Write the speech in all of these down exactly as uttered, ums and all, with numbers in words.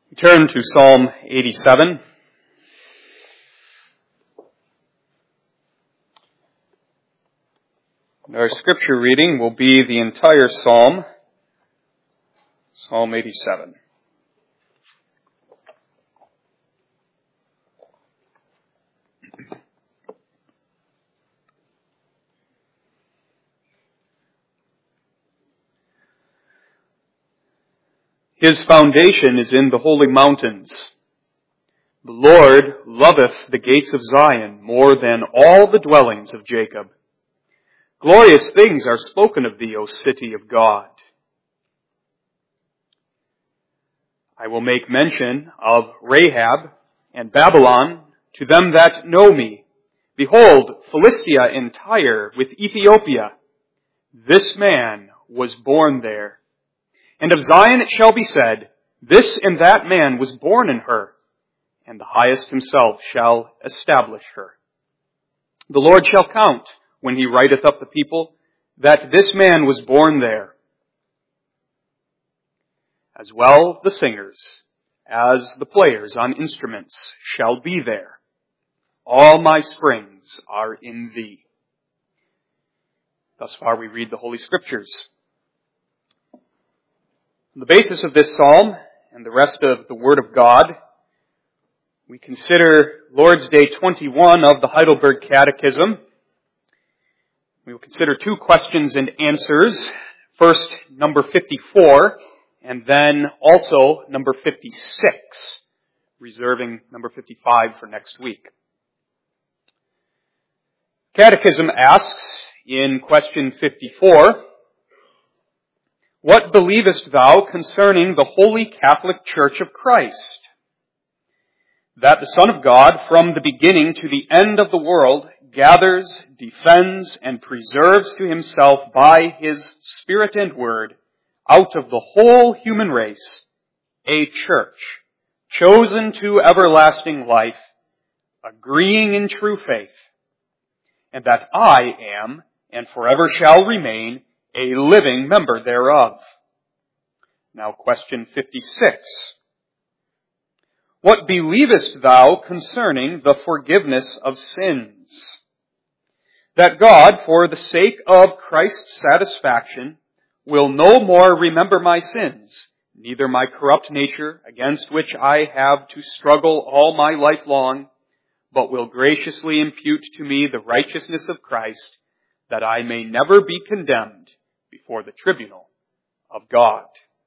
Turn to Psalm eighty-seven. Our scripture reading will be the entire psalm, Psalm eighty-seven. His foundation is in the holy mountains. The Lord loveth the gates of Zion more than all the dwellings of Jacob. Glorious things are spoken of thee, O city of God. I will make mention of Rahab and Babylon to them that know me. Behold, Philistia and Tyre with Ethiopia. This man was born there. And of Zion it shall be said, this and that man was born in her, and the highest himself shall establish her. The Lord shall count, when he writeth up the people, that this man was born there. As well the singers, as the players on instruments, shall be there. All my springs are in thee. Thus far we read the Holy Scriptures. On the basis of this psalm and the rest of the Word of God, we consider Lord's Day twenty-one of the Heidelberg Catechism. We will consider two questions and answers. First, number fifty-four, and then also number fifty-six, reserving number fifty-five for next week. Catechism asks in question fifty-four, what believest thou concerning the Holy Catholic Church of Christ? That the Son of God, from the beginning to the end of the world, gathers, defends, and preserves to himself by his Spirit and Word, out of the whole human race, a church, chosen to everlasting life, agreeing in true faith, and that I am, and forever shall remain, a living member thereof. Now question fifty-six. What believest thou concerning the forgiveness of sins? That God, for the sake of Christ's satisfaction, will no more remember my sins, neither my corrupt nature, against which I have to struggle all my life long, but will graciously impute to me the righteousness of Christ, that I may never be condemned before the tribunal of God.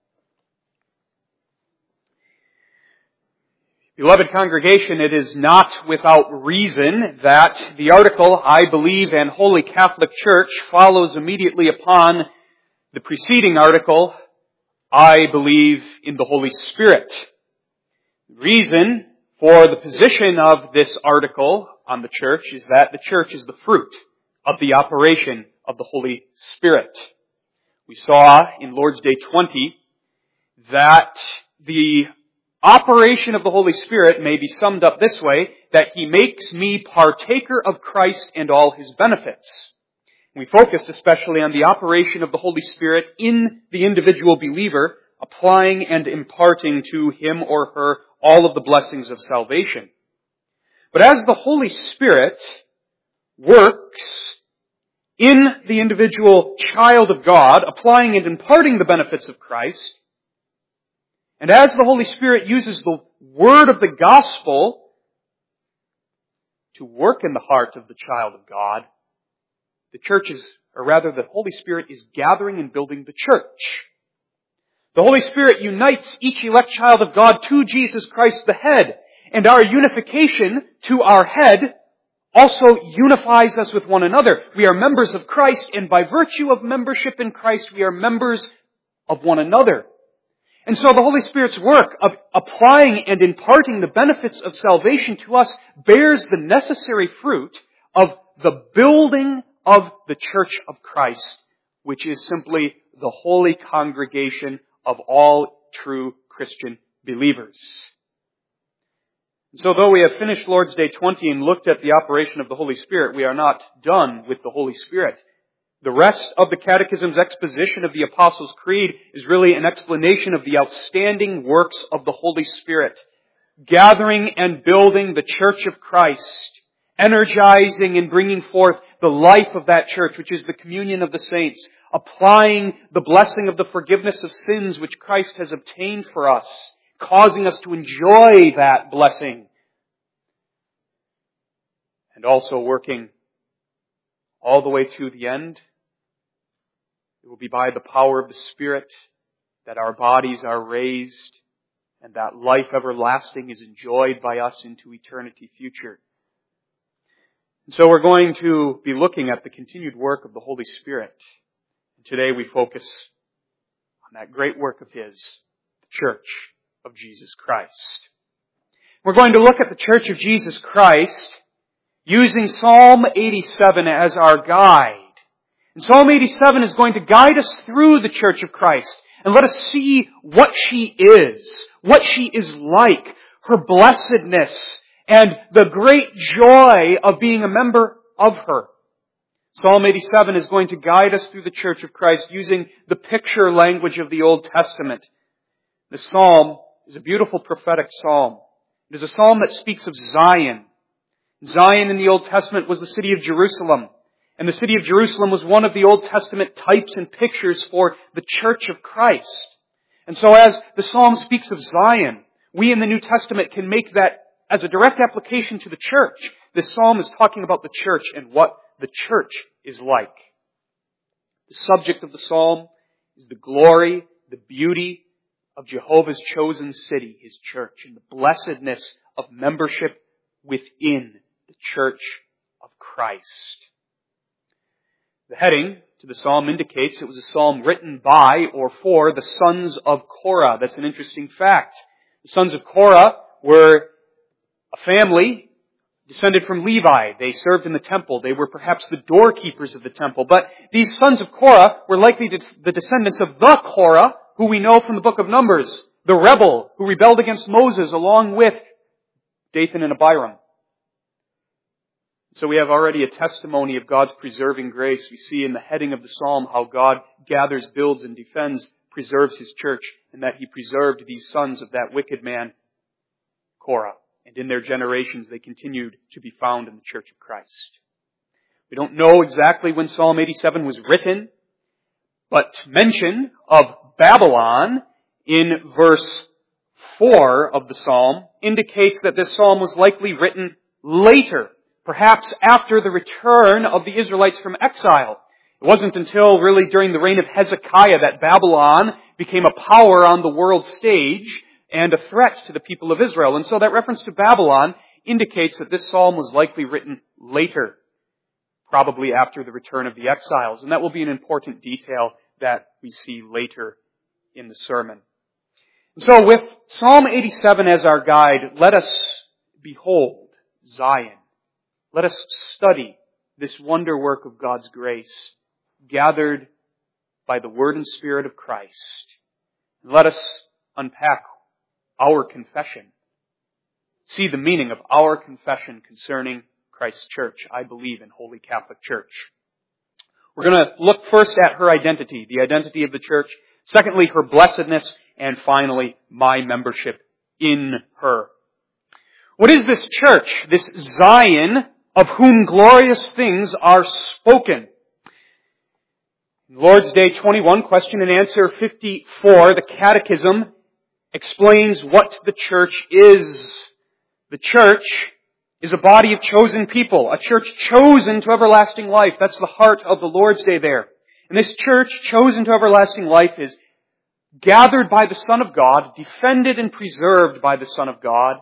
Beloved congregation, it is not without reason that the article, I believe in Holy Catholic Church, follows immediately upon the preceding article, I believe in the Holy Spirit. The reason for the position of this article on the church is that the church is the fruit of the operation of the Holy Spirit. We saw in Lord's Day twenty that the operation of the Holy Spirit may be summed up this way, that He makes me partaker of Christ and all His benefits. We focused especially on the operation of the Holy Spirit in the individual believer, applying and imparting to him or her all of the blessings of salvation. But as the Holy Spirit works in the individual child of God, applying and imparting the benefits of Christ, and as the Holy Spirit uses the word of the gospel to work in the heart of the child of God, the church is, or rather the Holy Spirit is gathering and building the church. The Holy Spirit unites each elect child of God to Jesus Christ the head, and our unification to our head also unifies us with one another. We are members of Christ, and by virtue of membership in Christ, we are members of one another. And so the Holy Spirit's work of applying and imparting the benefits of salvation to us bears the necessary fruit of the building of the church of Christ, which is simply the holy congregation of all true Christian believers. So though we have finished Lord's Day twenty and looked at the operation of the Holy Spirit, we are not done with the Holy Spirit. The rest of the Catechism's exposition of the Apostles' Creed is really an explanation of the outstanding works of the Holy Spirit, gathering and building the Church of Christ, energizing and bringing forth the life of that church, which is the communion of the saints, applying the blessing of the forgiveness of sins which Christ has obtained for us, causing us to enjoy that blessing, and also working all the way to the end. It will be by the power of the Spirit that our bodies are raised and that life everlasting is enjoyed by us into eternity future. And so we're going to be looking at the continued work of the Holy Spirit. And today we focus on that great work of His, the Church of Jesus Christ. We're going to look at the Church of Jesus Christ using Psalm eighty-seven as our guide. And Psalm eighty-seven is going to guide us through the Church of Christ and let us see what she is, what she is like, her blessedness, and the great joy of being a member of her. Psalm eighty-seven is going to guide us through the Church of Christ using the picture language of the Old Testament. The psalm is a beautiful prophetic psalm. It is a psalm that speaks of Zion. Zion in the Old Testament was the city of Jerusalem. And the city of Jerusalem was one of the Old Testament types and pictures for the Church of Christ. And so as the psalm speaks of Zion, we in the New Testament can make that as a direct application to the church. This psalm is talking about the church and what the church is like. The subject of the psalm is the glory, the beauty of Jehovah's chosen city, His church, and the blessedness of membership within the church of Christ. The heading to the psalm indicates it was a psalm written by or for the sons of Korah. That's an interesting fact. The sons of Korah were a family descended from Levi. They served in the temple. They were perhaps the doorkeepers of the temple. But these sons of Korah were likely the descendants of the Korah, who we know from the book of Numbers, the rebel who rebelled against Moses along with Dathan and Abiram. So we have already a testimony of God's preserving grace. We see in the heading of the psalm how God gathers, builds, and defends, preserves His church, and that He preserved these sons of that wicked man, Korah. And in their generations, they continued to be found in the Church of Christ. We don't know exactly when Psalm eighty-seven was written, but mention of Babylon in verse four of the psalm indicates that this psalm was likely written later, perhaps after the return of the Israelites from exile. It wasn't until really during the reign of Hezekiah that Babylon became a power on the world stage and a threat to the people of Israel. And so that reference to Babylon indicates that this psalm was likely written later, probably after the return of the exiles. And that will be an important detail that we see later in the sermon. And so with Psalm eighty-seven as our guide, let us behold Zion. Let us study this wonder work of God's grace, gathered by the Word and Spirit of Christ. Let us unpack our confession. See the meaning of our confession concerning Christ's church. I believe in Holy Catholic Church. We're going to look first at her identity, the identity of the church. Secondly, her blessedness. And finally, my membership in her. What is this church, this Zion, of whom glorious things are spoken? In Lord's Day twenty-one, question and answer fifty-four, the Catechism explains what the church is. The church is a body of chosen people, a church chosen to everlasting life. That's the heart of the Lord's Day there. And this church chosen to everlasting life is gathered by the Son of God, defended and preserved by the Son of God,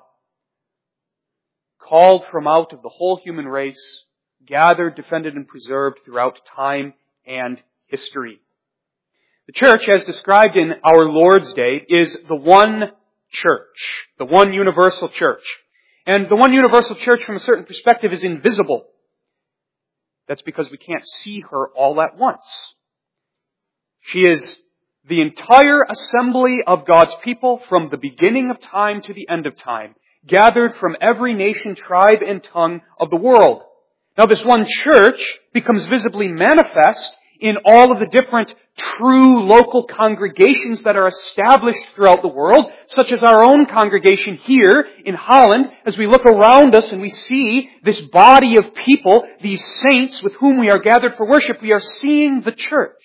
called from out of the whole human race, gathered, defended, and preserved throughout time and history. The church, as described in our Lord's Day, is the one church, the one universal church. And the one universal church, from a certain perspective, is invisible. That's because we can't see her all at once. She is the entire assembly of God's people from the beginning of time to the end of time, gathered from every nation, tribe, and tongue of the world. Now, this one church becomes visibly manifest in all of the different true local congregations that are established throughout the world, such as our own congregation here in Holland, as we look around us and we see this body of people, these saints with whom we are gathered for worship, we are seeing the church.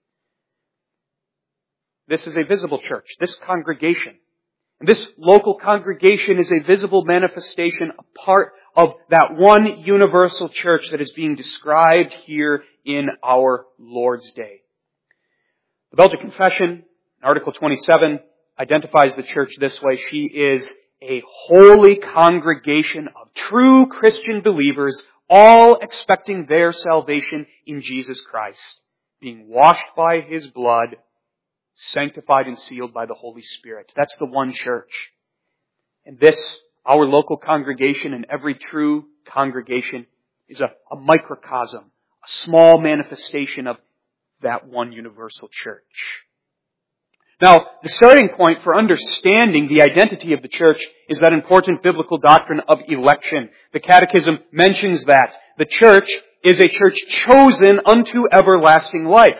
This is a visible church, this congregation. And this local congregation is a visible manifestation, a part of that one universal church that is being described here in our Lord's Day. The Belgic Confession, Article twenty-seven, identifies the church this way. She is a holy congregation of true Christian believers, all expecting their salvation in Jesus Christ, being washed by His blood, sanctified and sealed by the Holy Spirit. That's the one church. And this, our local congregation and every true congregation, is a, a microcosm, a small manifestation of that one universal church. Now, the starting point for understanding the identity of the church is that important biblical doctrine of election. The Catechism mentions that the church is a church chosen unto everlasting life.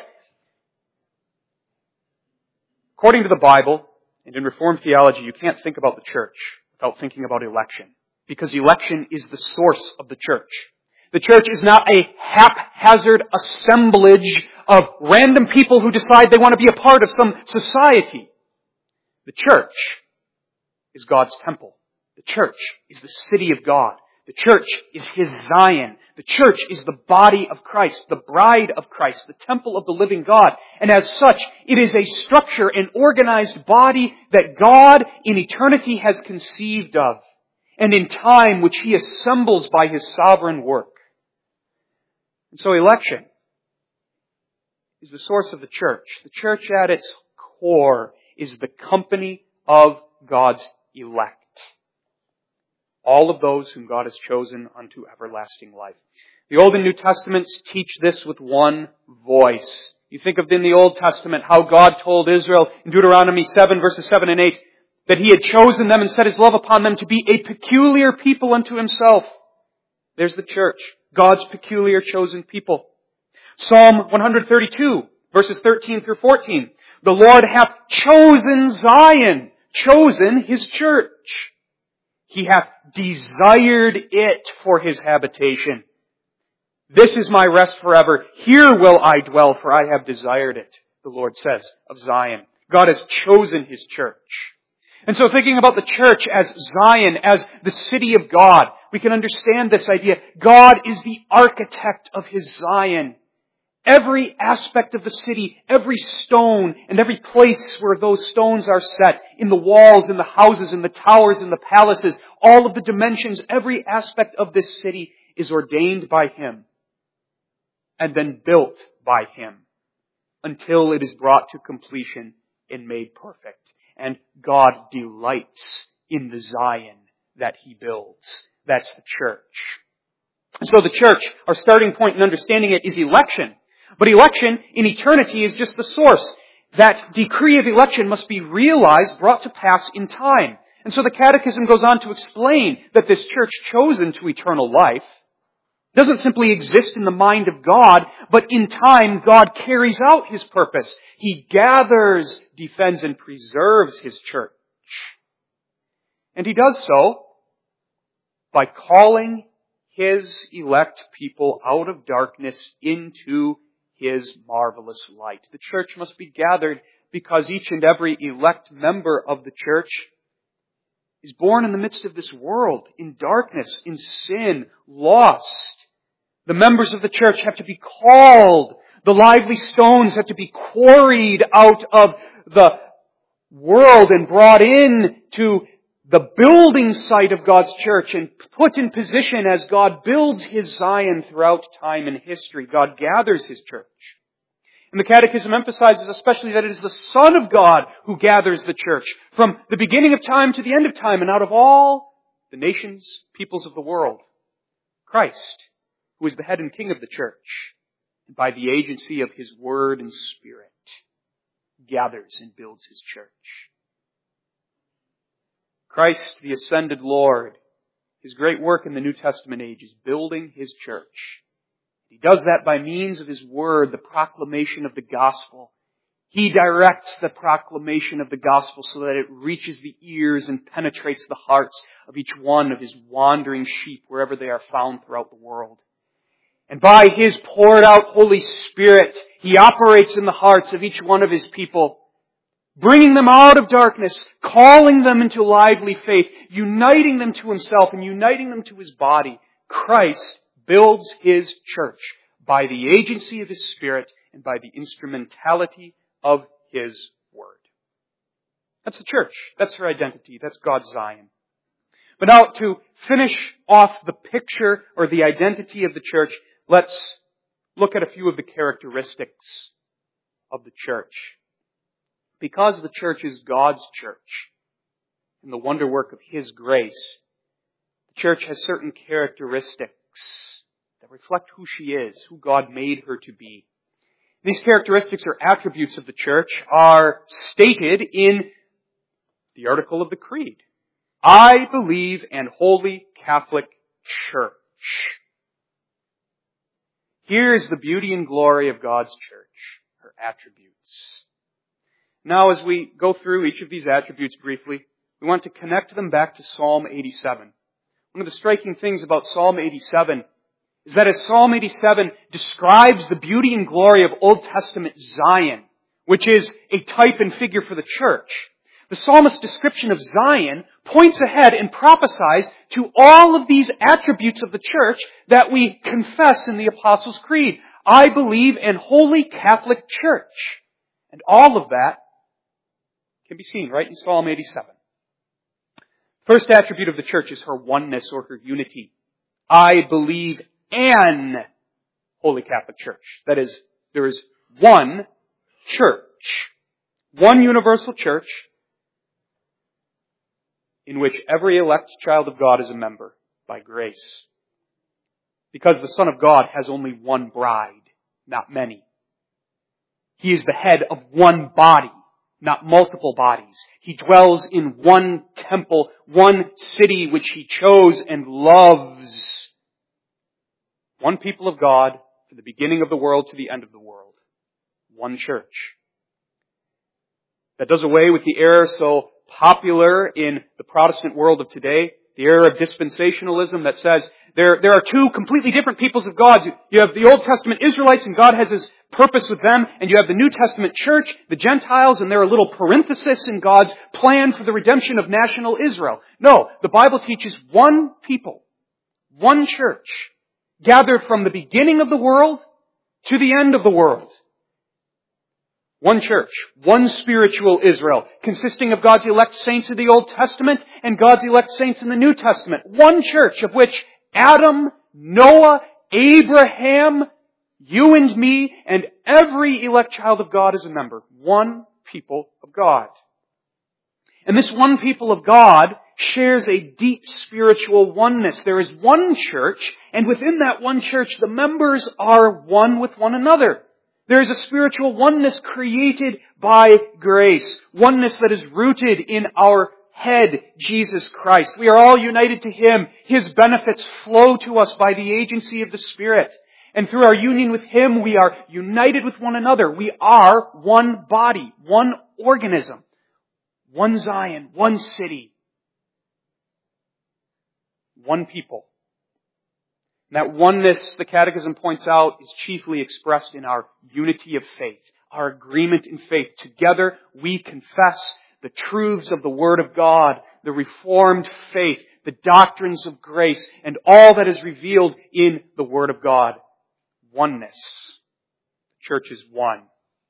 According to the Bible, and in Reformed theology, you can't think about the church without thinking about election, because election is the source of the church. The church is not a haphazard assemblage of random people who decide they want to be a part of some society. The church is God's temple. The church is the city of God. The church is His Zion. The church is the body of Christ, the bride of Christ, the temple of the living God. And as such, it is a structure, an organized body that God in eternity has conceived of, and in time which He assembles by His sovereign work. And so election is the source of the church. The church at its core is the company of God's elect. All of those whom God has chosen unto everlasting life. The Old and New Testaments teach this with one voice. You think of in the Old Testament how God told Israel in Deuteronomy seven verses seven and eight that He had chosen them and set His love upon them to be a peculiar people unto Himself. There's the church, God's peculiar chosen people. Psalm one thirty-two verses thirteen through fourteen. The Lord hath chosen Zion, chosen His church. He hath desired it for His habitation. This is my rest forever. Here will I dwell, for I have desired it, the Lord says of Zion. God has chosen His church. And so thinking about the church as Zion, as the city of God, we can understand this idea. God is the architect of His Zion. Every aspect of the city, every stone and every place where those stones are set, in the walls, in the houses, in the towers, in the palaces, all of the dimensions, every aspect of this city is ordained by Him and then built by Him until it is brought to completion and made perfect. And God delights in the Zion that He builds. That's the church. And so the church, our starting point in understanding it is election. But election in eternity is just the source. That decree of election must be realized, brought to pass in time. And so the Catechism goes on to explain that this church chosen to eternal life doesn't simply exist in the mind of God, but in time God carries out His purpose. He gathers, defends, and preserves His church. And He does so by calling His elect people out of darkness into His marvelous light. The church must be gathered because each and every elect member of the church is born in the midst of this world, in darkness, in sin, lost. The members of the church have to be called. The lively stones have to be quarried out of the world and brought in to the building site of God's church and put in position as God builds His Zion throughout time and history. God gathers His church. And the Catechism emphasizes especially that it is the Son of God who gathers the church from the beginning of time to the end of time and out of all the nations, peoples of the world. Christ, who is the head and king of the church, and by the agency of His Word and Spirit, gathers and builds His church. Christ, the ascended Lord, His great work in the New Testament age is building His church. He does that by means of His Word, the proclamation of the gospel. He directs the proclamation of the gospel so that it reaches the ears and penetrates the hearts of each one of His wandering sheep wherever they are found throughout the world. And by His poured out Holy Spirit, He operates in the hearts of each one of His people, bringing them out of darkness, calling them into lively faith, uniting them to Himself and uniting them to His body. Christ builds His church by the agency of His Spirit and by the instrumentality of His Word. That's the church. That's her identity. That's God's Zion. But now, to finish off the picture or the identity of the church, let's look at a few of the characteristics of the church. Because the church is God's church, and the wonder work of His grace, the church has certain characteristics that reflect who she is, who God made her to be. These characteristics or attributes of the church are stated in the article of the Creed. I believe in Holy Catholic Church. Here's the beauty and glory of God's church, her attributes. Now, as we go through each of these attributes briefly, we want to connect them back to Psalm eighty-seven. One of the striking things about Psalm eighty-seven is that as Psalm eighty-seven describes the beauty and glory of Old Testament Zion, which is a type and figure for the church, the psalmist's description of Zion points ahead and prophesies to all of these attributes of the church that we confess in the Apostles' Creed. I believe in Holy Catholic Church. And all of that can be seen right in Psalm eighty-seven. First attribute of the church is her oneness or her unity. I believe in Holy Catholic Church. That is, there is one church, one universal church in which every elect child of God is a member by grace. Because the Son of God has only one bride, not many. He is the head of one body, not multiple bodies. He dwells in one temple, one city which He chose and loves. One people of God from the beginning of the world to the end of the world. One church. That does away with the error so popular in the Protestant world of today, the error of dispensationalism that says there, there are two completely different peoples of God. You have the Old Testament Israelites and God has His purpose with them, and you have the New Testament church, the Gentiles, and they're a little parenthesis in God's plan for the redemption of national Israel. No, the Bible teaches one people, one church, gathered from the beginning of the world to the end of the world. One church, one spiritual Israel, consisting of God's elect saints of the Old Testament and God's elect saints in the New Testament. One church of which Adam, Noah, Abraham, you and me, and every elect child of God is a member. One people of God. And this one people of God shares a deep spiritual oneness. There is one church, and within that one church, the members are one with one another. There is a spiritual oneness created by grace. Oneness that is rooted in our head, Jesus Christ. We are all united to Him. His benefits flow to us by the agency of the Spirit. And through our union with Him, we are united with one another. We are one body, one organism, one Zion, one city, one people. And that oneness, the Catechism points out, is chiefly expressed in our unity of faith, our agreement in faith. Together, we confess the truths of the Word of God, the Reformed faith, the doctrines of grace, and all that is revealed in the Word of God. Oneness. The church is one.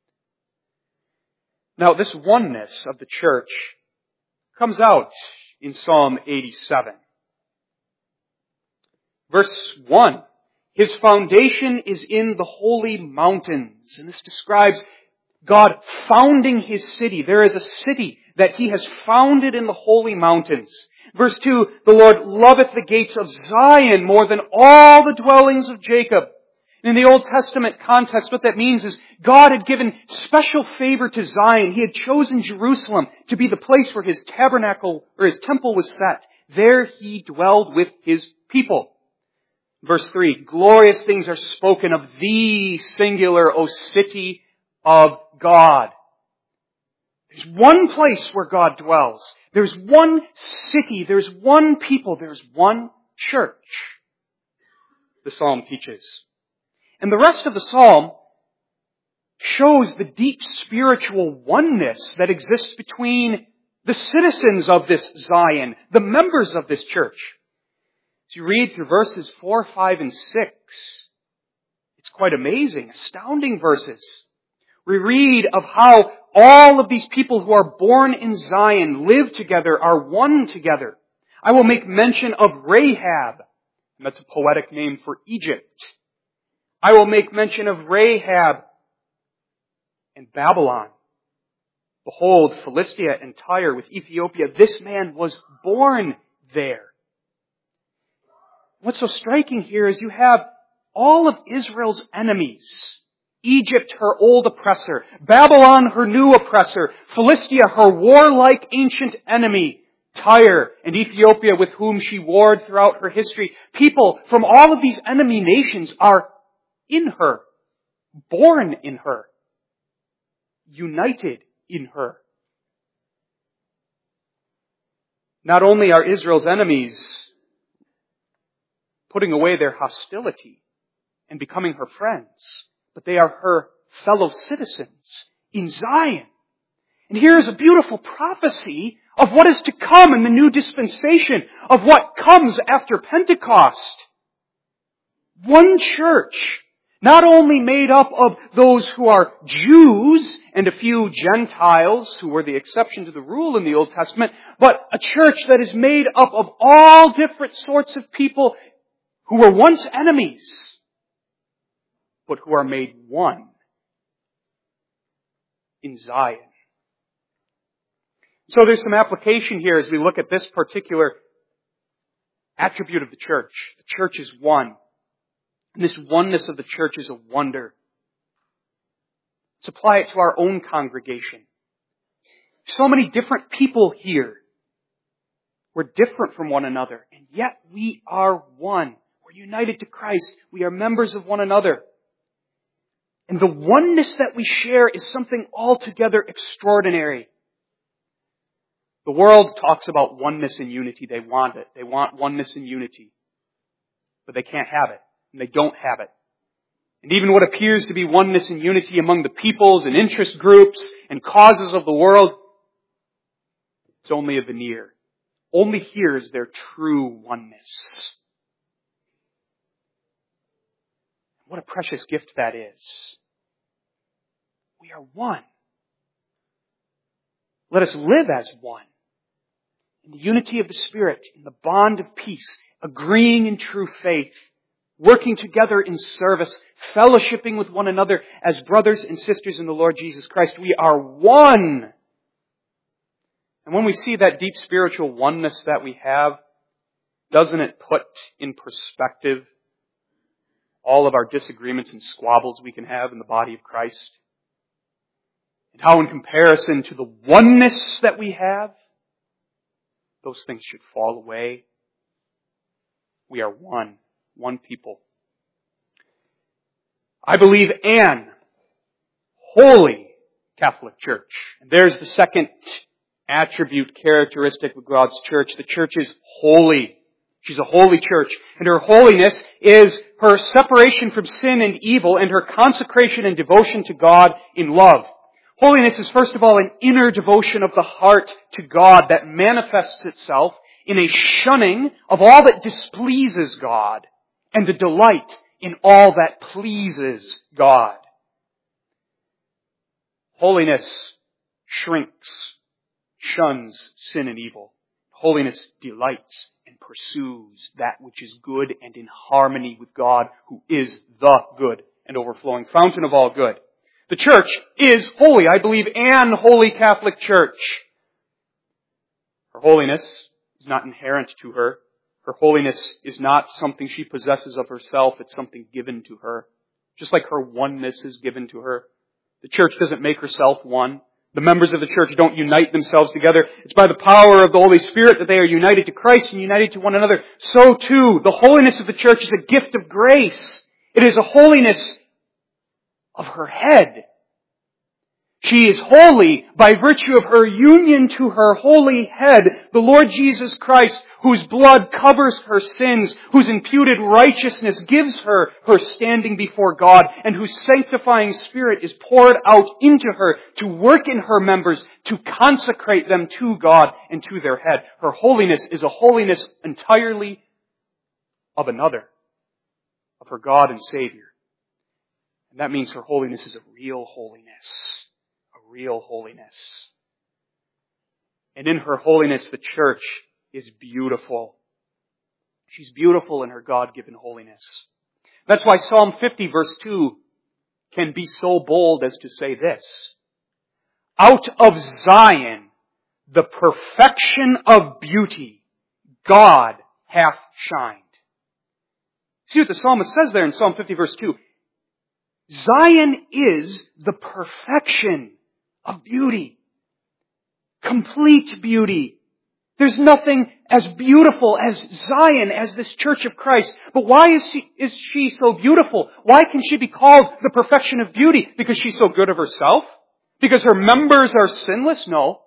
Now, this oneness of the church comes out in Psalm eighty-seven. Verse one, His foundation is in the holy mountains. And this describes God founding His city. There is a city that He has founded in the holy mountains. Verse two, the Lord loveth the gates of Zion more than all the dwellings of Jacob. In the Old Testament context, what that means is God had given special favor to Zion. He had chosen Jerusalem to be the place where His tabernacle or His temple was set. There He dwelled with His people. Verse three, glorious things are spoken of thee, singular, O city of God. There's one place where God dwells. There's one city. There's one people. There's one church. The psalm teaches. And the rest of the psalm shows the deep spiritual oneness that exists between the citizens of this Zion, the members of this church. As you read through verses four, five, and six, it's quite amazing, astounding verses. We read of how all of these people who are born in Zion live together, are one together. I will make mention of Rahab, and that's a poetic name for Egypt. I will make mention of Rahab and Babylon. Behold, Philistia and Tyre with Ethiopia. This man was born there. What's so striking here is you have all of Israel's enemies. Egypt, her old oppressor. Babylon, her new oppressor. Philistia, her warlike ancient enemy. Tyre and Ethiopia, with whom she warred throughout her history. People from all of these enemy nations are in her, born in her, united in her. Not only are Israel's enemies putting away their hostility and becoming her friends, but they are her fellow citizens in Zion. And here is a beautiful prophecy of what is to come in the new dispensation, of what comes after Pentecost. One church, not only made up of those who are Jews and a few Gentiles who were the exception to the rule in the Old Testament, but a church that is made up of all different sorts of people who were once enemies, but who are made one in Zion. So there's some application here as we look at this particular attribute of the church. The church is one. And this oneness of the church is a wonder. Let's apply it to our own congregation. So many different people here. We're different from one another, and yet we are one. We're united to Christ. We are members of one another. And the oneness that we share is something altogether extraordinary. The world talks about oneness and unity. They want it. They want oneness and unity. But they can't have it. And they don't have it. And even what appears to be oneness and unity among the peoples and interest groups and causes of the world, it's only a veneer. Only here is their true oneness. What a precious gift that is. We are one. Let us live as one. In the unity of the Spirit, in the bond of peace, agreeing in true faith, working together in service, fellowshipping with one another as brothers and sisters in the Lord Jesus Christ. We are one. And when we see that deep spiritual oneness that we have, doesn't it put in perspective all of our disagreements and squabbles we can have in the body of Christ? And how in comparison to the oneness that we have, those things should fall away. We are one, one people. I believe an holy Catholic Church. And there's the second attribute characteristic of God's church. The church is holy. She's a holy church. And her holiness is her separation from sin and evil and her consecration and devotion to God in love. Holiness is first of all an inner devotion of the heart to God that manifests itself in a shunning of all that displeases God and a delight in all that pleases God. Holiness shrinks, shuns sin and evil. Holiness delights and pursues that which is good and in harmony with God, who is the good and overflowing fountain of all good. The church is holy. I believe an holy Catholic Church. Her holiness is not inherent to her. Her holiness is not something she possesses of herself. It's something given to her. Just like her oneness is given to her. The church doesn't make herself one. The members of the church don't unite themselves together. It's by the power of the Holy Spirit that they are united to Christ and united to one another. So too, the holiness of the church is a gift of grace. It is a holiness of her head. She is holy by virtue of her union to her holy head, the Lord Jesus Christ, whose blood covers her sins, whose imputed righteousness gives her her standing before God, and whose sanctifying Spirit is poured out into her to work in her members, to consecrate them to God and to their head. Her holiness is a holiness entirely of another, of her God and Savior. And that means her holiness is a real holiness. A real holiness. And in her holiness, the church is beautiful. She's beautiful in her God-given holiness. That's why Psalm fifty verse two can be so bold as to say this: out of Zion, the perfection of beauty, God hath shined. See what the psalmist says there in Psalm fifty verse two. Zion is the perfection of beauty. Complete beauty. There's nothing as beautiful as Zion, as this church of Christ. But why is she, is she so beautiful? Why can she be called the perfection of beauty? Because she's so good of herself? Because her members are sinless? No.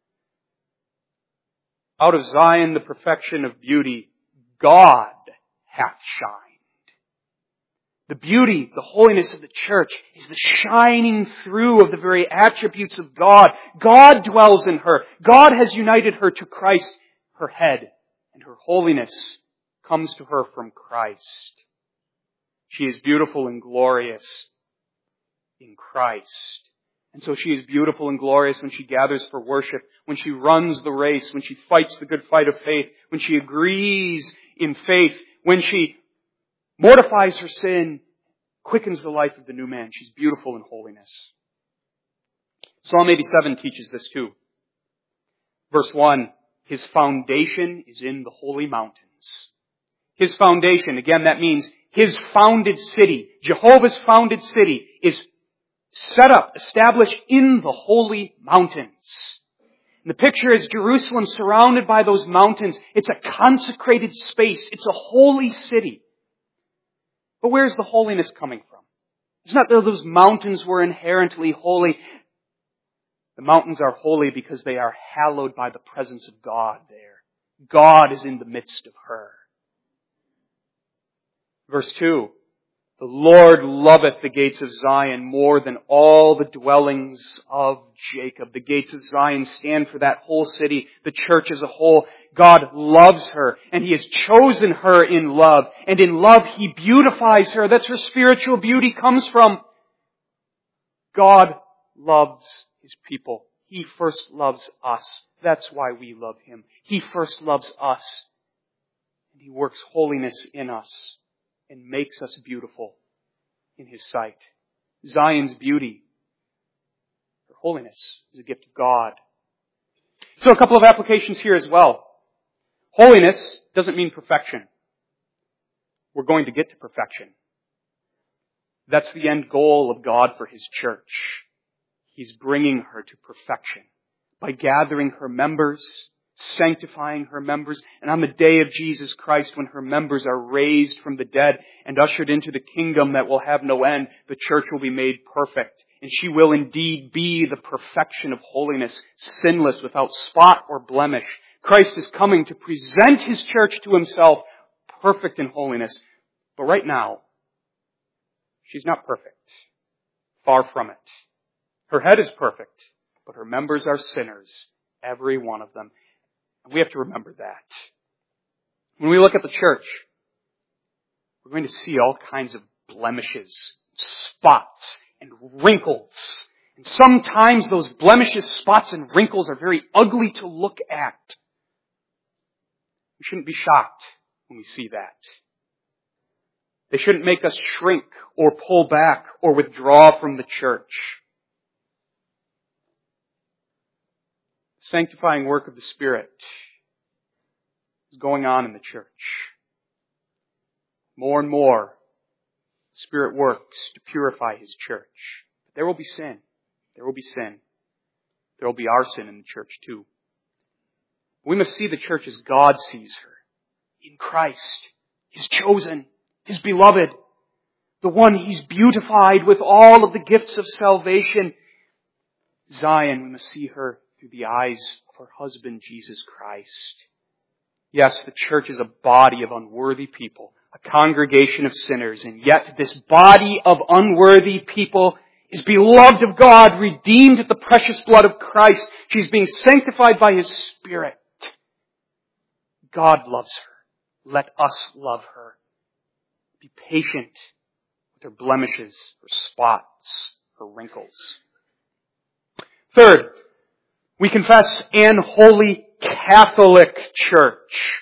Out of Zion, the perfection of beauty, God hath shined. The beauty, the holiness of the church is the shining through of the very attributes of God. God dwells in her. God has united her to Christ, her head, and her holiness comes to her from Christ. She is beautiful and glorious in Christ. And so she is beautiful and glorious when she gathers for worship, when she runs the race, when she fights the good fight of faith, when she agrees in faith, when she mortifies her sin, quickens the life of the new man. She's beautiful in holiness. Psalm eighty-seven teaches this too. Verse one, his foundation is in the holy mountains. His foundation, again, that means his founded city, Jehovah's founded city, is set up, established in the holy mountains. And the picture is Jerusalem surrounded by those mountains. It's a consecrated space. It's a holy city. But where's the holiness coming from? It's not that those mountains were inherently holy. The mountains are holy because they are hallowed by the presence of God there. God is in the midst of her. Verse two, the Lord loveth the gates of Zion more than all the dwellings of Jacob. The gates of Zion stand for that whole city, the church as a whole. God loves her, and He has chosen her in love. And in love, He beautifies her. That's where spiritual beauty comes from. God loves His people. He first loves us. That's why we love Him. He first loves us. And He works holiness in us and makes us beautiful in His sight. Zion's beauty, her holiness, is a gift of God. So a couple of applications here as well. Holiness doesn't mean perfection. We're going to get to perfection. That's the end goal of God for His church. He's bringing her to perfection by gathering her members, sanctifying her members, and on the day of Jesus Christ, when her members are raised from the dead and ushered into the kingdom that will have no end, the church will be made perfect. And she will indeed be the perfection of holiness, sinless, without spot or blemish. Christ is coming to present His church to Himself, perfect in holiness. But right now, she's not perfect. Far from it. Her head is perfect, but her members are sinners, every one of them. And we have to remember that. When we look at the church, we're going to see all kinds of blemishes, spots, and wrinkles. And sometimes those blemishes, spots, and wrinkles are very ugly to look at. We shouldn't be shocked when we see that. They shouldn't make us shrink or pull back or withdraw from the church. Sanctifying work of the Spirit is going on in the church. More and more, the Spirit works to purify His church. But there will be sin. There will be sin. there will be our sin in the church too. We must see the church as God sees her. In Christ, His chosen, His beloved, the one He's beautified with all of the gifts of salvation. Zion, we must see her through the eyes of her husband, Jesus Christ. Yes, the church is a body of unworthy people, a congregation of sinners, and yet this body of unworthy people is beloved of God, redeemed at the precious blood of Christ. She's being sanctified by His Spirit. God loves her. Let us love her. Be patient with her blemishes, her spots, her wrinkles. Third, we confess an holy Catholic church.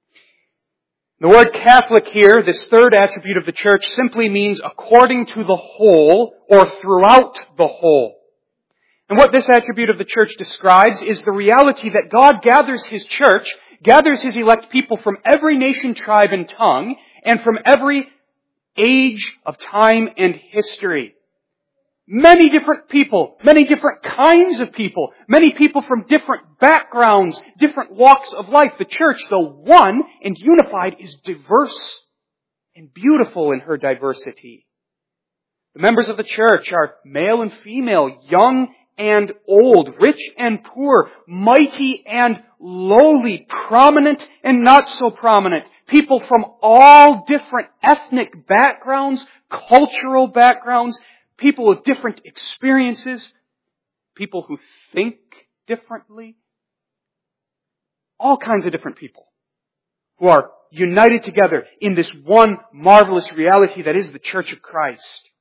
The word Catholic here, this third attribute of the church, simply means according to the whole or throughout the whole. And what this attribute of the church describes is the reality that God gathers His church, gathers His elect people from every nation, tribe, and tongue, and from every age of time and history. Many different people, many different kinds of people, many people from different backgrounds, different walks of life. The church, though one and unified, is diverse and beautiful in her diversity. The members of the church are male and female, young and old, rich and poor, mighty and lowly, prominent and not so prominent. People from all different ethnic backgrounds, cultural backgrounds, people with different experiences, people who think differently, all kinds of different people who are united together in this one marvelous reality that is the Church of Christ.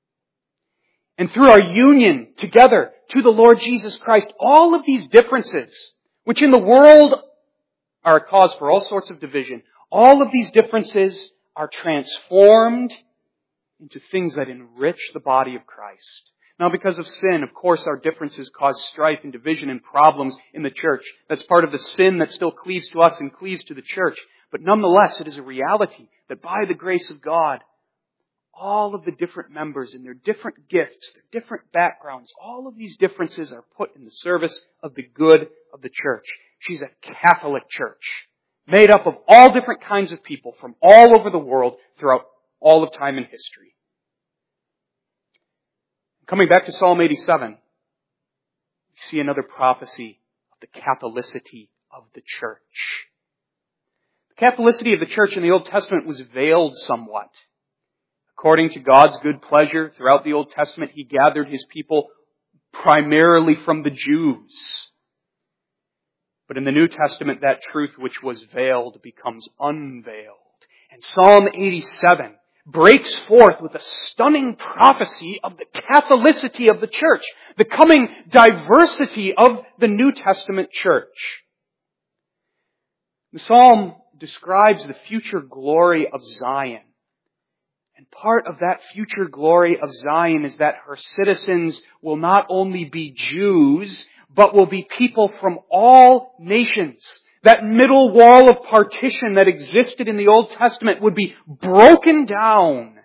And through our union together to the Lord Jesus Christ, all of these differences, which in the world are a cause for all sorts of division, all of these differences are transformed into things that enrich the body of Christ. Now, because of sin, of course, our differences cause strife and division and problems in the church. That's part of the sin that still cleaves to us and cleaves to the church. But nonetheless, it is a reality that by the grace of God, all of the different members and their different gifts, their different backgrounds, all of these differences are put in the service of the good of the church. She's a Catholic church, made up of all different kinds of people from all over the world throughout all of time and history. Coming back to Psalm eighty-seven, we see another prophecy of the Catholicity of the church. The Catholicity of the church in the Old Testament was veiled somewhat. According to God's good pleasure, throughout the Old Testament, He gathered His people primarily from the Jews. But in the New Testament, that truth which was veiled becomes unveiled. And Psalm eighty-seven breaks forth with a stunning prophecy of the Catholicity of the church, the coming diversity of the New Testament church. The Psalm describes the future glory of Zion. And part of that future glory of Zion is that her citizens will not only be Jews, but will be people from all nations. That middle wall of partition that existed in the Old Testament would be broken down.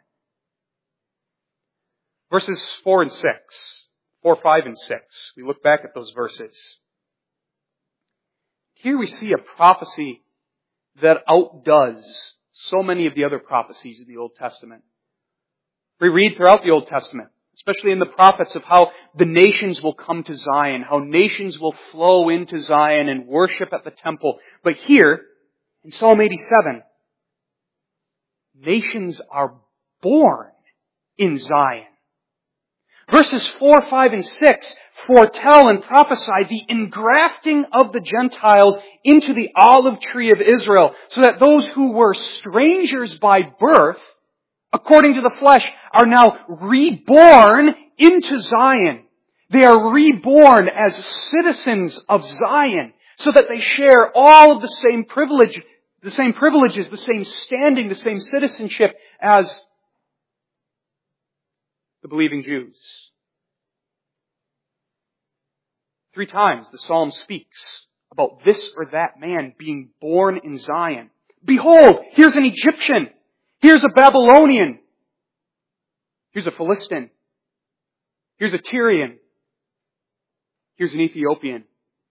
Verses four and six. Four, five, and six. We look back at those verses. Here we see a prophecy that outdoes so many of the other prophecies of the Old Testament. We read throughout the Old Testament, especially in the prophets, of how the nations will come to Zion, how nations will flow into Zion and worship at the temple. But here, in Psalm eighty-seven, nations are born in Zion. Verses four, five, and six foretell and prophesy the engrafting of the Gentiles into the olive tree of Israel, so that those who were strangers by birth, according to the flesh, are now reborn into Zion. They are reborn as citizens of Zion, so that they share all of the same privilege, the same privileges, the same standing, the same citizenship as the believing Jews. Three times the Psalm speaks about this or that man being born in Zion. Behold, here's an Egyptian. Here's a Babylonian. Here's a Philistine. Here's a Tyrian. Here's an Ethiopian.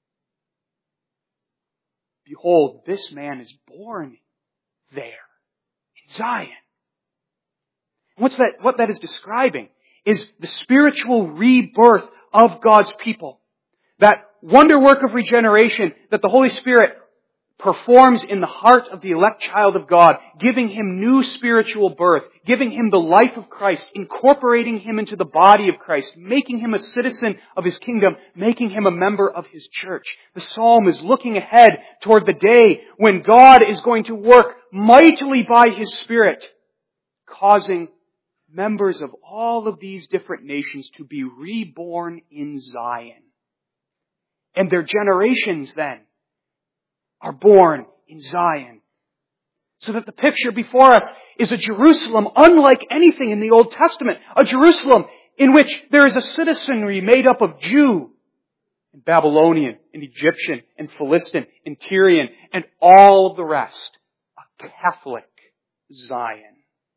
Behold, this man is born there, in Zion. And what's that, what that is describing is the spiritual rebirth of God's people. That wonder work of regeneration that the Holy Spirit performs in the heart of the elect child of God, giving him new spiritual birth, giving him the life of Christ, incorporating him into the body of Christ, making him a citizen of His kingdom, making him a member of His church. The psalm is looking ahead toward the day when God is going to work mightily by His Spirit, causing members of all of these different nations to be reborn in Zion. And their generations then are born in Zion. So that the picture before us is a Jerusalem unlike anything in the Old Testament. A Jerusalem in which there is a citizenry made up of Jew, and Babylonian, and Egyptian, and Philistine, and Tyrian, and all of the rest. A Catholic Zion.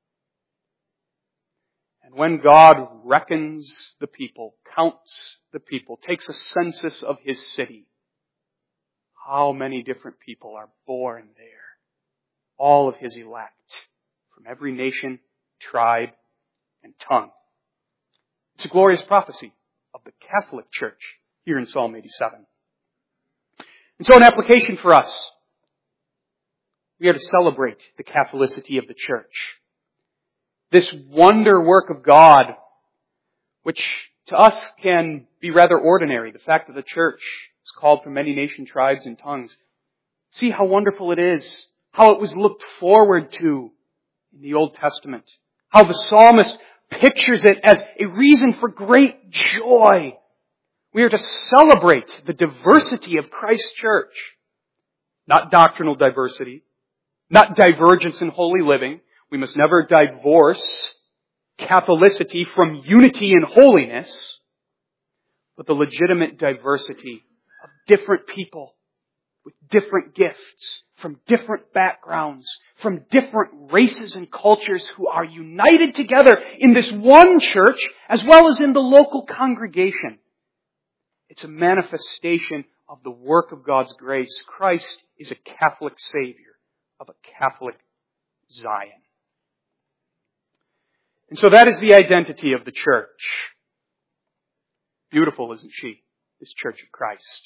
And when God reckons the people, counts the people, takes a census of His city, how many different people are born there? All of His elect, from every nation, tribe, and tongue. It's a glorious prophecy of the Catholic Church here in Psalm eighty-seven. And so an application for us, we are to celebrate the Catholicity of the Church. This wonder work of God, which to us can be rather ordinary, the fact that the Church is called from many nation, tribes, and tongues. See how wonderful it is, how it was looked forward to in the Old Testament, how the psalmist pictures it as a reason for great joy. We are to celebrate the diversity of Christ's church. Not doctrinal diversity, not divergence in holy living. We must never divorce Catholicity from unity in holiness, but the legitimate diversity of different people with different gifts, from different backgrounds, from different races and cultures who are united together in this one church as well as in the local congregation. It's a manifestation of the work of God's grace. Christ is a Catholic Savior of a Catholic Zion. And so that is the identity of the church. Beautiful, isn't she? This Church of Christ.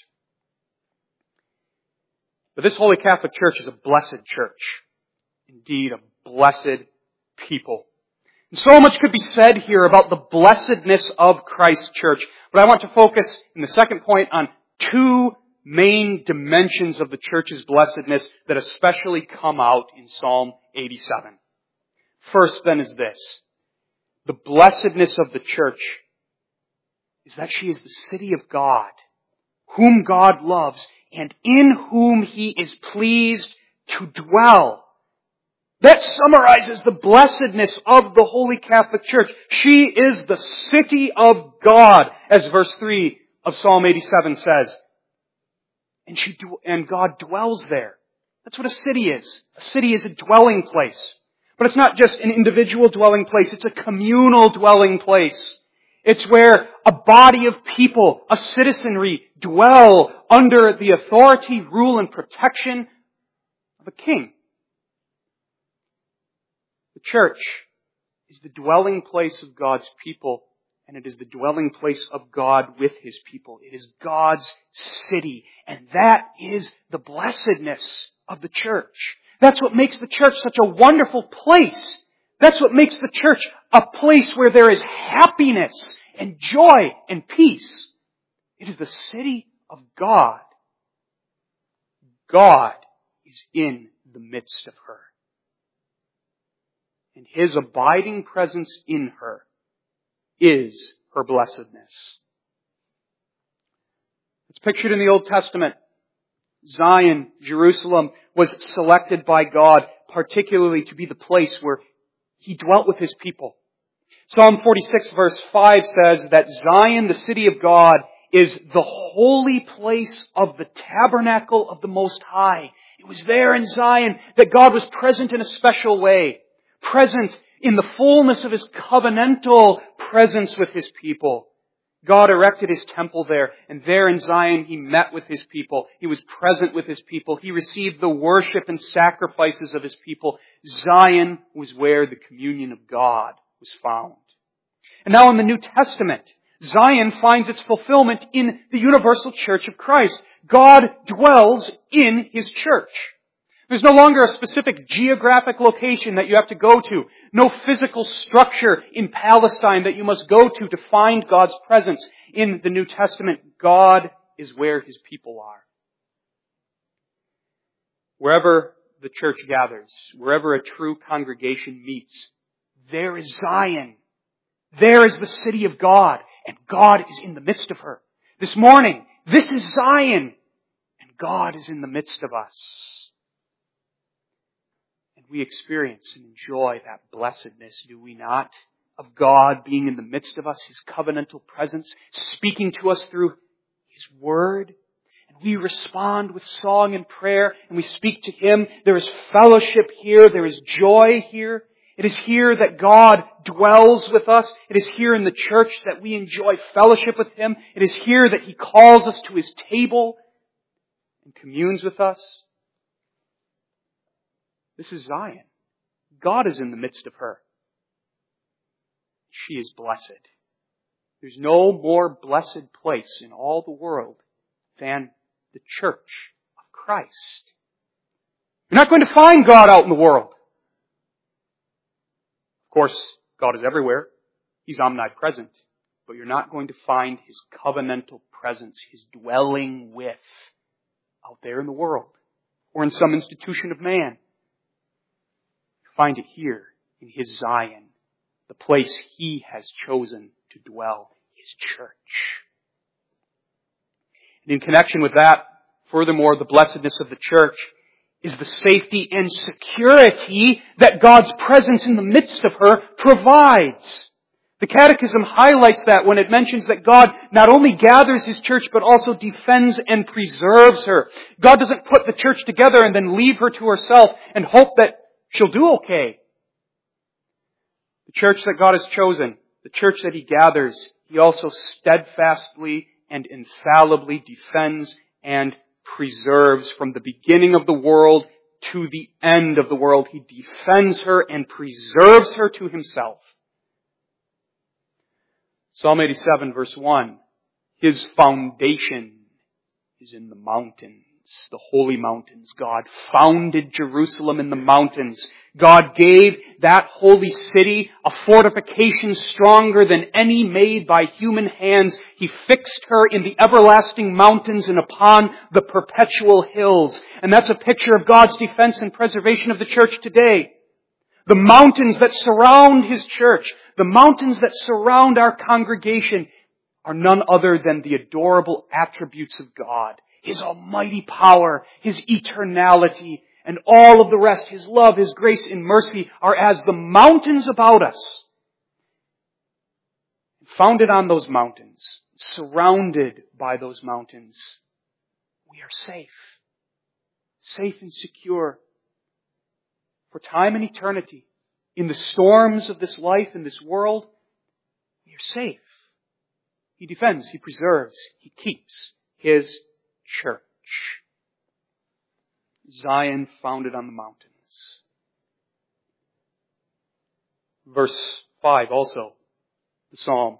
But this Holy Catholic Church is a blessed church. Indeed, a blessed people. And so much could be said here about the blessedness of Christ's church. But I want to focus in the second point on two main dimensions of the church's blessedness that especially come out in Psalm eighty-seven. First then is this. The blessedness of the church is that she is the city of God, whom God loves, and in whom He is pleased to dwell. That summarizes the blessedness of the Holy Catholic Church. She is the city of God, as verse three of Psalm eighty-seven says. And she and God dwells there. That's what a city is. A city is a dwelling place. But it's not just an individual dwelling place, it's a communal dwelling place. It's where a body of people, a citizenry, dwell under the authority, rule, and protection of a king. The church is the dwelling place of God's people, and it is the dwelling place of God with His people. It is God's city, and that is the blessedness of the church. That's what makes the church such a wonderful place. That's what makes the church a place where there is happiness and joy and peace. It is the city of God. God is in the midst of her. And His abiding presence in her is her blessedness. It's pictured in the Old Testament. Zion, Jerusalem, was selected by God particularly to be the place where He dwelt with His people. Psalm forty-six verse five says that Zion, the city of God, is the holy place of the tabernacle of the Most High. It was there in Zion that God was present in a special way, present in the fullness of His covenantal presence with His people. God erected His temple there, and there in Zion He met with His people. He was present with His people. He received the worship and sacrifices of His people. Zion was where the communion of God was found. And now in the New Testament, Zion finds its fulfillment in the universal church of Christ. God dwells in His church. There's no longer a specific geographic location that you have to go to. No physical structure in Palestine that you must go to to find God's presence. In the New Testament, God is where His people are. Wherever the church gathers, wherever a true congregation meets, there is Zion. There is the city of God, and God is in the midst of her. This morning, this is Zion, and God is in the midst of us. We experience and enjoy that blessedness, do we not? Of God being in the midst of us, His covenantal presence, speaking to us through His Word. And we respond with song and prayer, and we speak to Him. There is fellowship here. There is joy here. It is here that God dwells with us. It is here in the church that we enjoy fellowship with Him. It is here that He calls us to His table and communes with us. This is Zion. God is in the midst of her. She is blessed. There's no more blessed place in all the world than the church of Christ. You're not going to find God out in the world. Of course, God is everywhere. He's omnipresent. But you're not going to find His covenantal presence, His dwelling with, out there in the world or in some institution of man. Find it here in His Zion, the place He has chosen to dwell, His church. And in connection with that, furthermore, the blessedness of the church is the safety and security that God's presence in the midst of her provides. The Catechism highlights that when it mentions that God not only gathers His church, but also defends and preserves her. God doesn't put the church together and then leave her to herself and hope that she'll do okay. The church that God has chosen, the church that He gathers, He also steadfastly and infallibly defends and preserves from the beginning of the world to the end of the world. He defends her and preserves her to Himself. Psalm eighty-seven, verse one. His foundation is in the mountains. The holy mountains. God founded Jerusalem in the mountains. God gave that holy city a fortification stronger than any made by human hands. He fixed her in the everlasting mountains and upon the perpetual hills. And that's a picture of God's defense and preservation of the church today. The mountains that surround His church, the mountains that surround our congregation, are none other than the adorable attributes of God. His almighty power, His eternality, and all of the rest, His love, His grace and mercy, are as the mountains about us. Founded on those mountains, surrounded by those mountains, we are safe. Safe and secure for time and eternity. In the storms of this life, in this world, we are safe. He defends, He preserves, He keeps His church. Zion founded on the mountains. Verse five also, the psalm.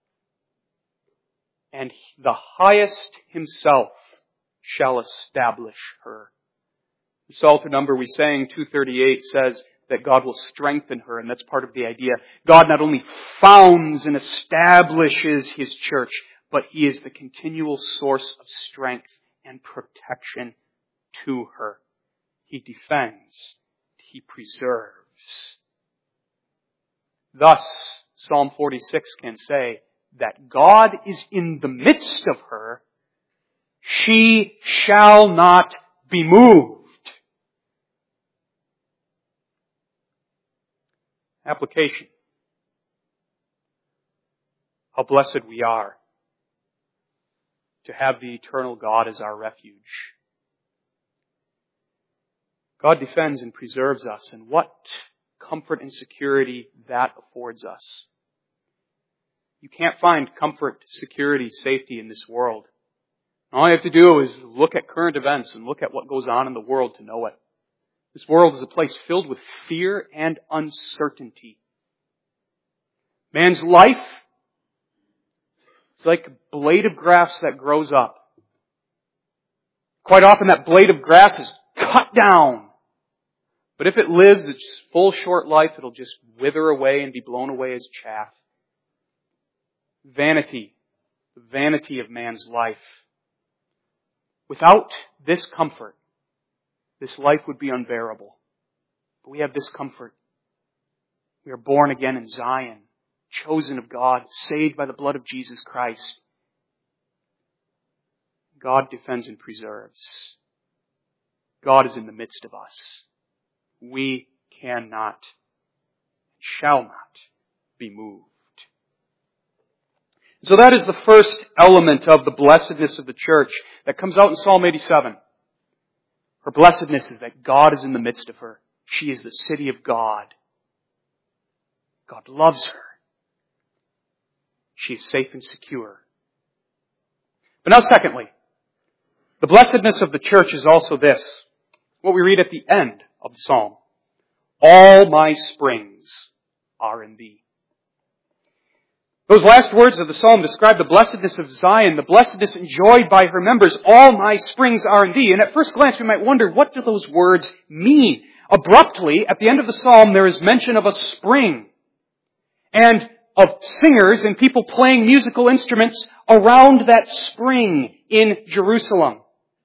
And the highest Himself shall establish her. The Psalter number we sang, two thirty-eight, says that God will strengthen her, and that's part of the idea. God not only founds and establishes His church, but He is the continual source of strength and protection to her. He defends. He preserves. Thus, Psalm forty-six can say that God is in the midst of her. She shall not be moved. Application. How blessed we are to have the eternal God as our refuge. God defends and preserves us, and what comfort and security that affords us. You can't find comfort, security, safety in this world. All you have to do is look at current events and look at what goes on in the world to know it. This world is a place filled with fear and uncertainty. Man's life is like a blade of grass that grows up. Quite often that blade of grass is cut down. But if it lives its full short life, it'll just wither away and be blown away as chaff. Vanity, the vanity of man's life. Without this comfort, this life would be unbearable. But we have this comfort. We are born again in Zion, chosen of God, saved by the blood of Jesus Christ. God defends and preserves. God is in the midst of us. We cannot, shall not be moved. So that is the first element of the blessedness of the church that comes out in Psalm eighty-seven. Her blessedness is that God is in the midst of her. She is the city of God. God loves her. She is safe and secure. But now secondly, the blessedness of the church is also this, what we read at the end of the psalm. All my springs are in thee. Those last words of the psalm describe the blessedness of Zion, the blessedness enjoyed by her members. All my springs are in thee. And at first glance we might wonder, what do those words mean? Abruptly, at the end of the psalm, there is mention of a spring and of singers and people playing musical instruments around that spring in Jerusalem.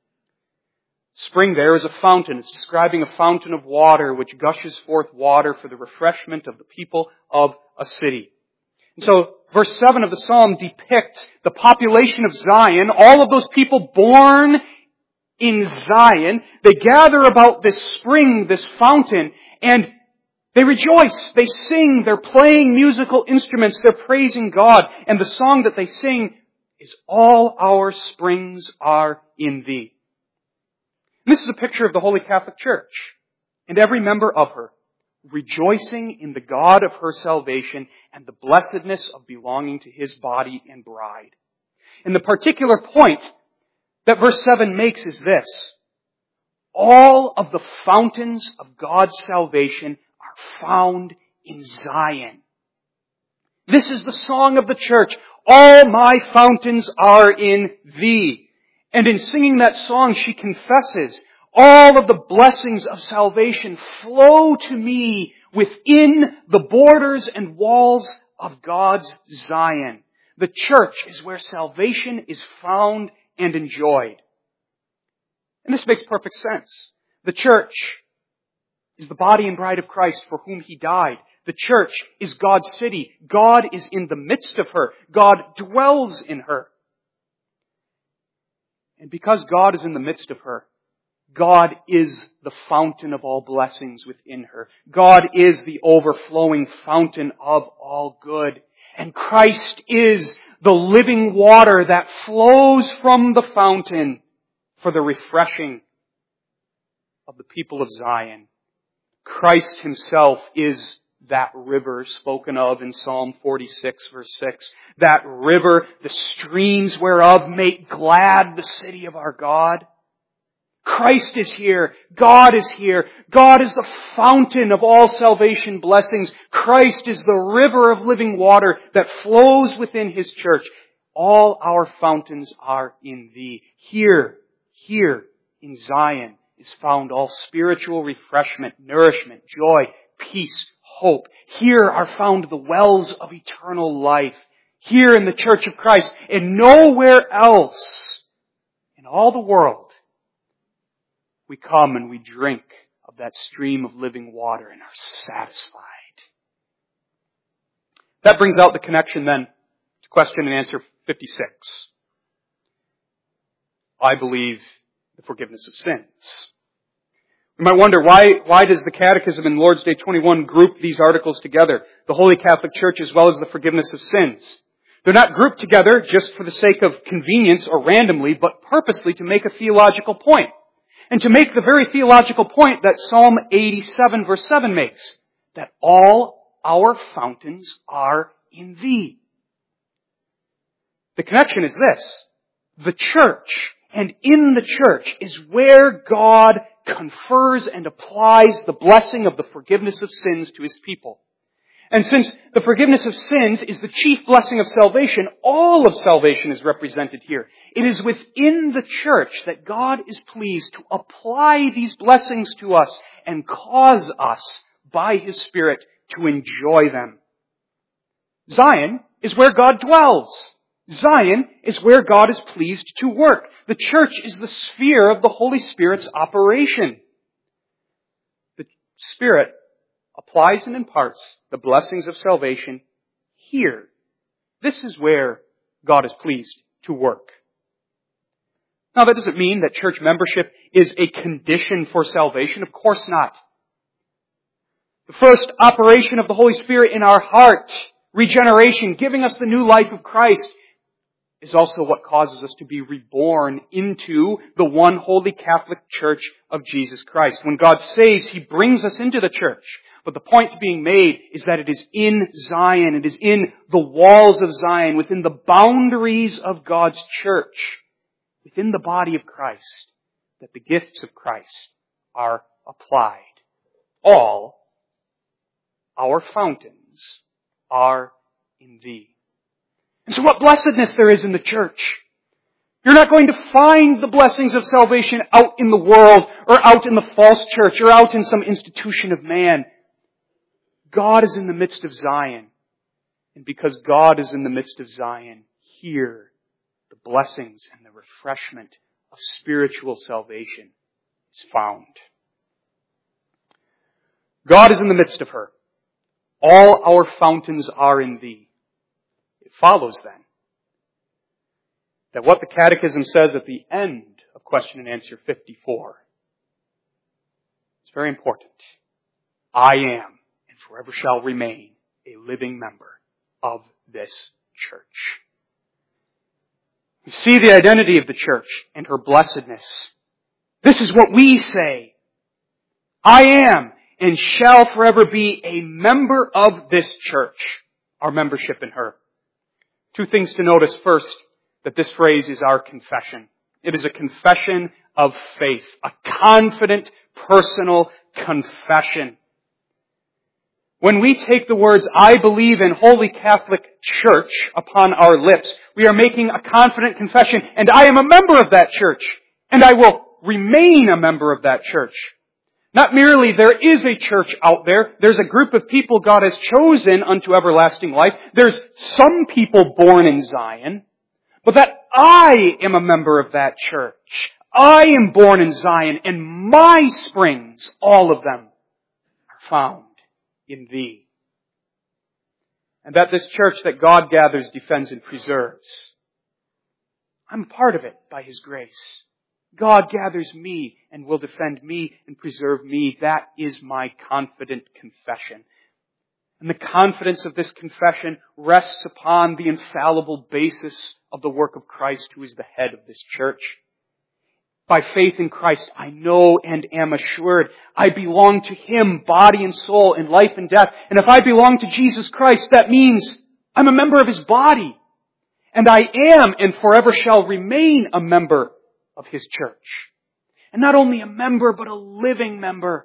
Spring there is a fountain. It's describing a fountain of water which gushes forth water for the refreshment of the people of a city. And so, verse seven of the psalm depicts the population of Zion, all of those people born in Zion. They gather about this spring, this fountain, and they rejoice. They sing. They're playing musical instruments. They're praising God. And the song that they sing is, all our springs are in thee. And this is a picture of the Holy Catholic Church and every member of her, rejoicing in the God of her salvation and the blessedness of belonging to His body and bride. And the particular point that verse seven makes is this. All of the fountains of God's salvation are found in Zion. This is the song of the church. All my fountains are in thee. And in singing that song, she confesses, all of the blessings of salvation flow to me within the borders and walls of God's Zion. The church is where salvation is found and enjoyed. And this makes perfect sense. The church is the body and bride of Christ for whom He died. The church is God's city. God is in the midst of her. God dwells in her. And because God is in the midst of her, God is the fountain of all blessings within her. God is the overflowing fountain of all good. And Christ is the living water that flows from the fountain for the refreshing of the people of Zion. Christ Himself is that river spoken of in Psalm forty-six, verse six. That river, the streams whereof make glad the city of our God. Christ is here. God is here. God is the fountain of all salvation blessings. Christ is the river of living water that flows within His church. All our fountains are in thee. Here, here in Zion is found all spiritual refreshment, nourishment, joy, peace, hope. Here are found the wells of eternal life. Here in the Church of Christ, and nowhere else in all the world we come and we drink of that stream of living water and are satisfied. That brings out the connection then to question and answer fifty-six. I believe the forgiveness of sins. We might wonder, why, why does the Catechism in Lord's Day twenty-one group these articles together? The Holy Catholic Church as well as the forgiveness of sins. They're not grouped together just for the sake of convenience or randomly, but purposely to make a theological point. And to make the very theological point that Psalm eighty-seven verse seven makes, that all our fountains are in thee. The connection is this. The church, and in the church, is where God confers and applies the blessing of the forgiveness of sins to His people. And since the forgiveness of sins is the chief blessing of salvation, all of salvation is represented here. It is within the church that God is pleased to apply these blessings to us and cause us, by His Spirit, to enjoy them. Zion is where God dwells. Zion is where God is pleased to work. The church is the sphere of the Holy Spirit's operation. The Spirit applies and imparts the blessings of salvation here. This is where God is pleased to work. Now, that doesn't mean that church membership is a condition for salvation. Of course not. The first operation of the Holy Spirit in our heart, regeneration, giving us the new life of Christ, is also what causes us to be reborn into the one holy Catholic Church of Jesus Christ. When God saves, He brings us into the church. But the point being made is that it is in Zion, it is in the walls of Zion, within the boundaries of God's church, within the body of Christ, that the gifts of Christ are applied. All our fountains are in Thee. And so what blessedness there is in the church. You're not going to find the blessings of salvation out in the world, or out in the false church, or out in some institution of man. God is in the midst of Zion. And because God is in the midst of Zion, here the blessings and the refreshment of spiritual salvation is found. God is in the midst of her. All our fountains are in Thee. It follows then that what the Catechism says at the end of question and answer fifty-four is very important. I am and forever shall remain a living member of this church. You see the identity of the church and her blessedness. This is what we say. I am and shall forever be a member of this church. Our membership in her. Two things to notice. First, that this phrase is our confession. It is a confession of faith. A confident, personal confession. When we take the words, I believe in Holy Catholic Church upon our lips, we are making a confident confession, and I am a member of that church, and I will remain a member of that church. Not merely there is a church out there, there's a group of people God has chosen unto everlasting life, there's some people born in Zion, but that I am a member of that church. I am born in Zion, and my springs, all of them, are found in Thee. And that this church that God gathers, defends, and preserves, I'm a part of it by His grace. God gathers me and will defend me and preserve me. That is my confident confession. And the confidence of this confession rests upon the infallible basis of the work of Christ, who is the head of this church. By faith in Christ, I know and am assured I belong to Him, body and soul, in life and death. And if I belong to Jesus Christ, that means I'm a member of His body. And I am and forever shall remain a member of His church. And not only a member, but a living member.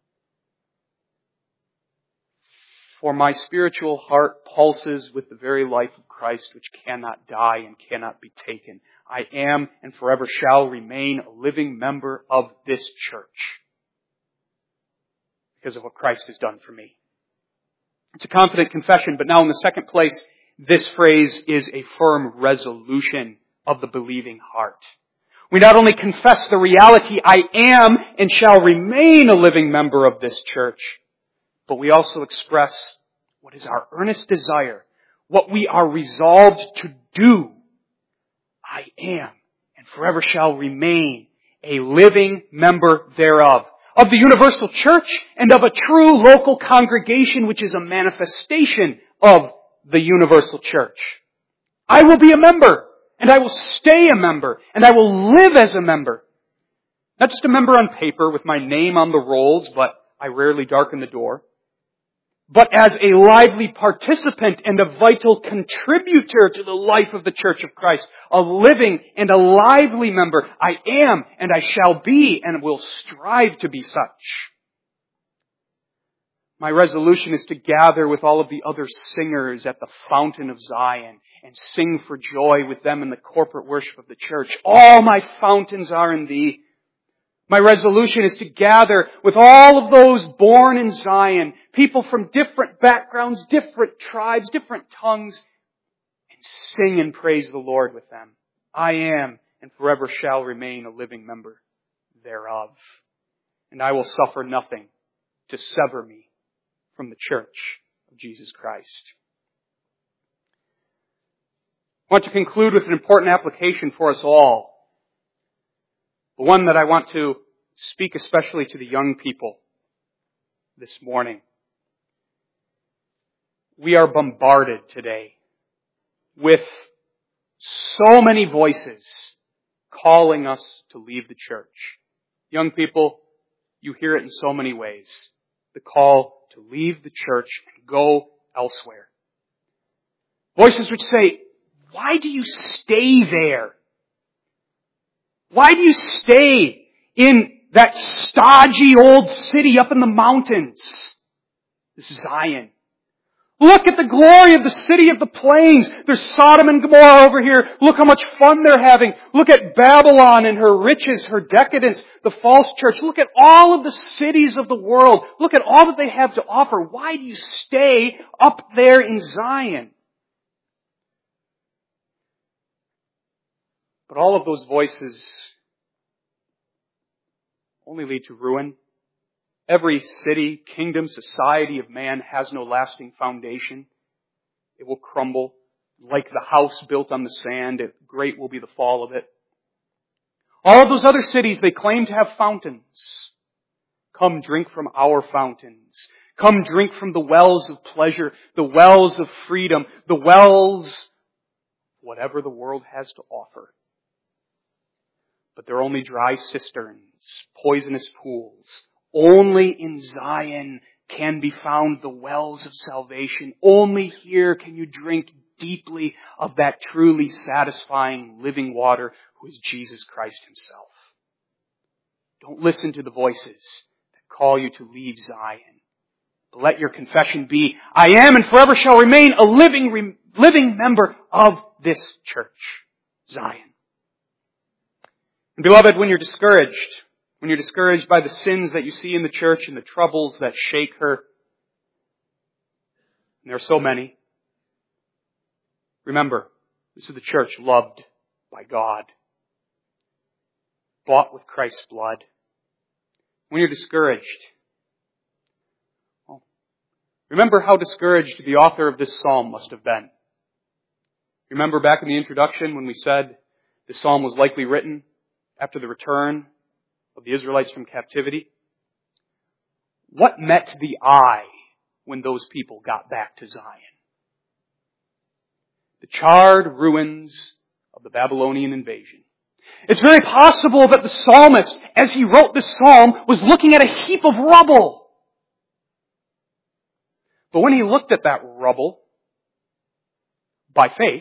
For my spiritual heart pulses with the very life of Christ, which cannot die and cannot be taken. I am and forever shall remain a living member of this church because of what Christ has done for me. It's a confident confession, but now in the second place, this phrase is a firm resolution of the believing heart. We not only confess the reality, I am and shall remain a living member of this church, but we also express what is our earnest desire, what we are resolved to do. I am and forever shall remain a living member thereof, of the universal church and of a true local congregation, which is a manifestation of the universal church. I will be a member, and I will stay a member, and I will live as a member. Not just a member on paper with my name on the rolls, but I rarely darken the door. but as a lively participant and a vital contributor to the life of the Church of Christ, a living and a lively member. I am and I shall be and will strive to be such. My resolution is to gather with all of the other singers at the fountain of Zion and sing for joy with them in the corporate worship of the church. All my fountains are in Thee. My resolution is to gather with all of those born in Zion, people from different backgrounds, different tribes, different tongues, and sing and praise the Lord with them. I am and forever shall remain a living member thereof. And I will suffer nothing to sever me from the church of Jesus Christ. I want to conclude with an important application for us all. The one that I want to speak especially to the young people this morning. We are bombarded today with so many voices calling us to leave the church. Young people, you hear it in so many ways. The call to leave the church and go elsewhere. Voices which say, why do you stay there? Why do you stay in that stodgy old city up in the mountains? This is Zion. Look at the glory of the city of the plains. There's Sodom and Gomorrah over here. Look how much fun they're having. Look at Babylon and her riches, her decadence, the false church. Look at all of the cities of the world. Look at all that they have to offer. Why do you stay up there in Zion? But all of those voices only lead to ruin. Every city, kingdom, society of man has no lasting foundation. It will crumble like the house built on the sand. Great will be the fall of it. All of those other cities, they claim to have fountains. Come drink from our fountains. Come drink from the wells of pleasure, the wells of freedom, the wells, whatever the world has to offer. But they're only dry cisterns, poisonous pools. Only in Zion can be found the wells of salvation. Only here can you drink deeply of that truly satisfying living water who is Jesus Christ Himself. Don't listen to the voices that call you to leave Zion. But let your confession be, I am and forever shall remain a living, re- living member of this church, Zion. And beloved, when you're discouraged, when you're discouraged by the sins that you see in the church and the troubles that shake her, and there are so many, remember, this is the church loved by God, bought with Christ's blood. When you're discouraged, well, remember how discouraged the author of this psalm must have been. Remember back in the introduction when we said this psalm was likely written after the return of the Israelites from captivity? What met the eye when those people got back to Zion? The charred ruins of the Babylonian invasion. It's very possible that the psalmist, as he wrote this psalm, was looking at a heap of rubble. But when he looked at that rubble, by faith,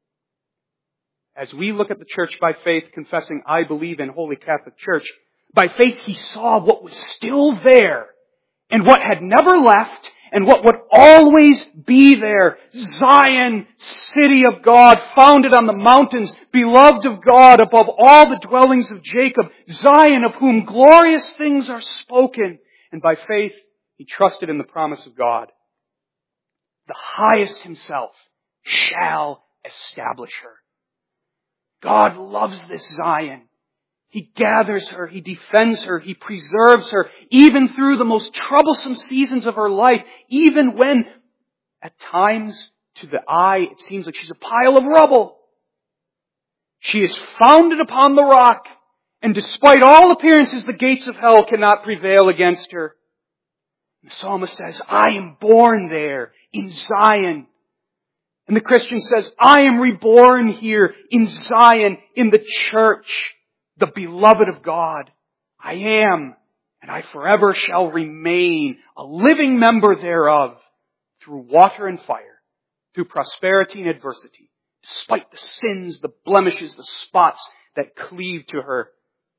as we look at the church by faith, confessing, I believe in Holy Catholic Church, by faith he saw what was still there, and what had never left, and what would always be there. Zion, city of God, founded on the mountains, beloved of God above all the dwellings of Jacob, Zion of whom glorious things are spoken. And by faith he trusted in the promise of God. The highest Himself shall establish her. God loves this Zion. He gathers her, He defends her, He preserves her, even through the most troublesome seasons of her life, even when, at times, to the eye, it seems like she's a pile of rubble. She is founded upon the rock, and despite all appearances, the gates of hell cannot prevail against her. The psalmist says, I am born there, in Zion. And the Christian says, I am reborn here, in Zion, in the church, the beloved of God. I am, and I forever shall remain a living member thereof. through water and fire, through prosperity and adversity, despite the sins, the blemishes, the spots that cleave to her.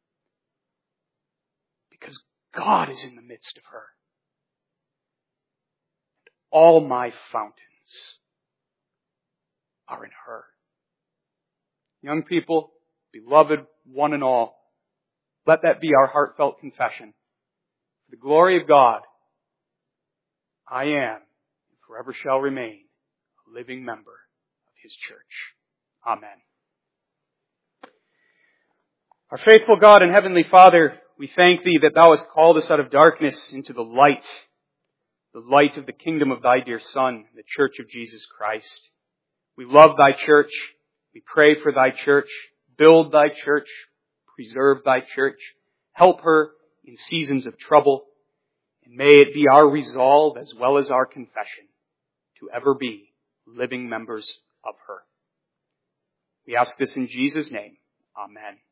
Because God is in the midst of her. All my fountains are in her. Young people, beloved one and all, let that be our heartfelt confession. For the glory of God, I am, and forever shall remain, a living member of His church. Amen. Our faithful God and Heavenly Father, we thank Thee that Thou hast called us out of darkness into the light, the light of the kingdom of Thy dear Son, the Church of Jesus Christ. We love Thy church. We pray for Thy church. Build Thy church. Preserve Thy church. Help her in seasons of trouble. And may it be our resolve as well as our confession to ever be living members of her. We ask this in Jesus' name. Amen.